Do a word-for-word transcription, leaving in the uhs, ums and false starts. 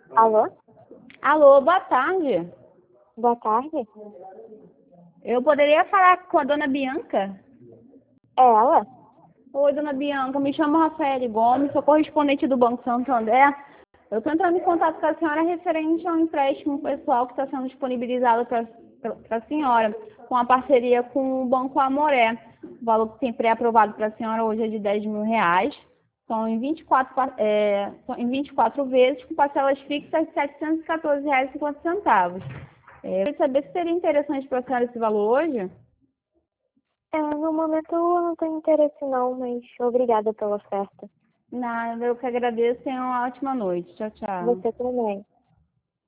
Alô? Alô, boa tarde. Boa tarde. Eu poderia falar com a dona Bianca? É ela? Oi, dona Bianca, me chamo Rafael Gomes, sou correspondente do Banco Santander. Eu estou entrando em contato com a senhora referente a um empréstimo pessoal que está sendo disponibilizado para a senhora, com a parceria com o Banco Amoré. O valor que tem pré-aprovado para a senhora hoje é de dez mil reais. São em vinte e quatro, pa- é, são em vinte e quatro vezes, com parcelas fixas de setecentos e quatorze reais e cinquenta centavos. É, eu queria saber se seria interessante para a senhora esse valor hoje. É, no momento eu não tenho interesse não, mas obrigada pela oferta. Nada, eu que agradeço e tenha uma ótima noite. Tchau, tchau. Você também.